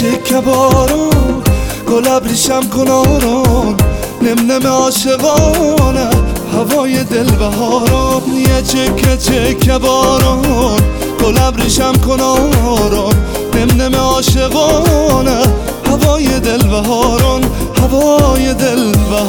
چکه بارون گل ابریشم کنارون نم عاشقانه هوای دل بهارون یه چکه بارون گل ابریشم کنارون نم عاشقانه هوای دل بهارون هوای دل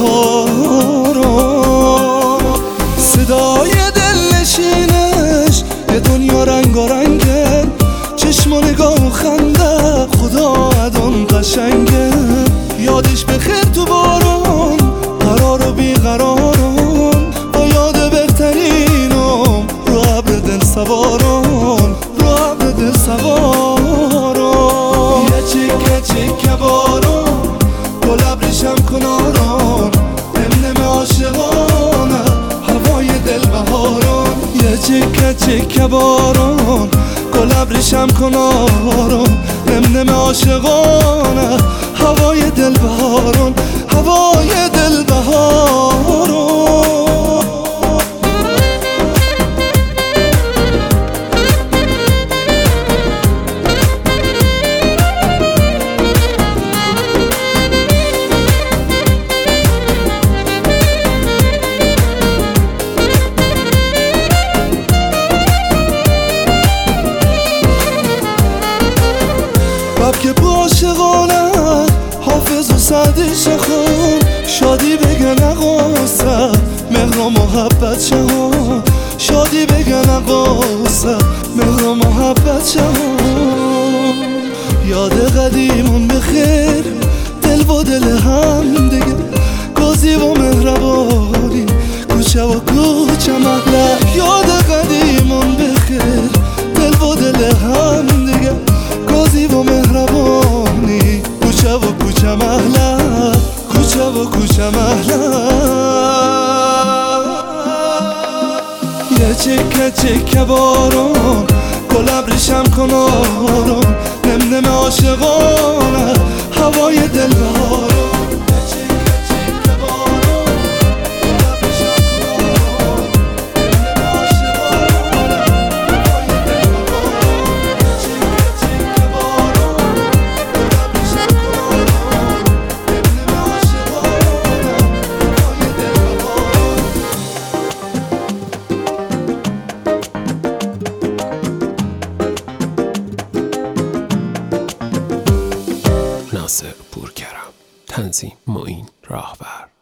بهارون صدای دل نشینش یه دنیا رنگه چشم و نگاه و خنده خدا ادون قشنگه یادش بخیر تو بارون قرار و بیقرارون با یاد بهترینم رو ابر دل سوارون رو ابر دل سوارون یه چکه بارون گل ابریشم کنارون نم عاشقانه هوای دل بهارون یه چکه بارون گل ابریشم کنارون نم عاشقانه هوای دل بهارون هوای دل بهارون بب که با عاشقانت حافظ و سعدیش خون شادی بگن نقاصه مهر و محبت شهون شادی بگن نقاصه مهر و محبت شهون یاد قدیمون بخیر دل و دل هم دیگه گازی و مهربانی کوچه و کوچه محله یاد قدیمون بخیر دل و دل هم دیگه گازی و مهربانی کوچه و کوچه محله کوچه و کوچه محله یه چکه بارون گل ابریشم کنارون نم عاشقانه هوای دل بهارون ناصر پورکرم، تنظیم معین راهبر.